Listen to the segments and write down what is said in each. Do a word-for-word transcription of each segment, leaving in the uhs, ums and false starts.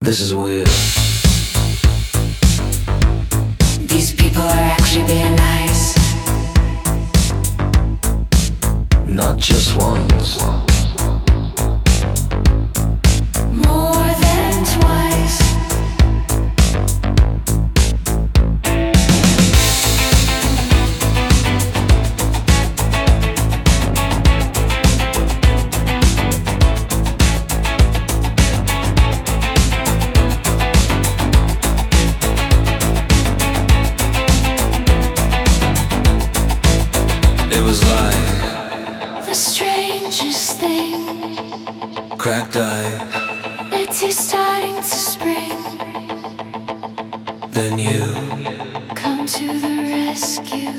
This is weird. These people are actually being nice. Not just once. More than twice. It was like The strangest thing. cracked eye, It's you starting to spring. then you. Come to the rescue.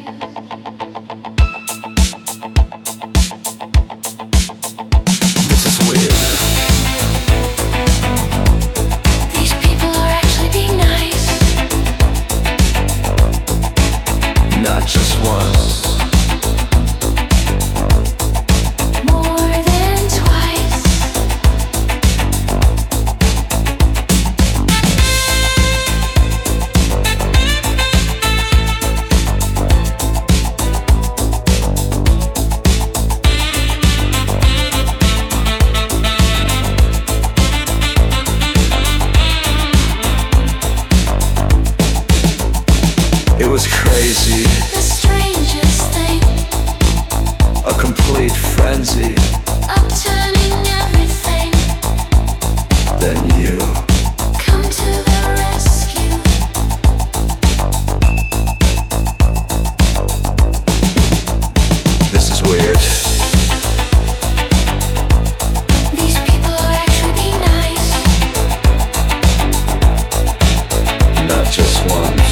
This is weird. These people are actually being nice. Not just once. More than twice. It was crazy, The strangest thing. a complete frenzy. Upturning everything. Then you. Come to the rescue. This is weird. These people are actually being nice. Not just once.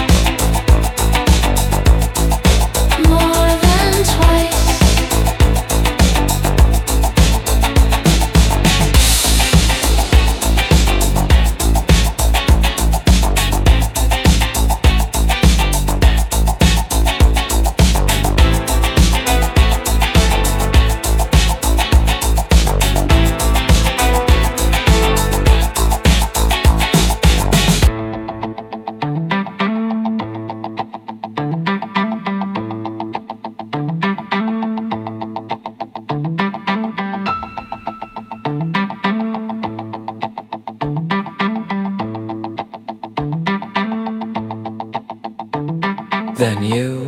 More than twice. Then you.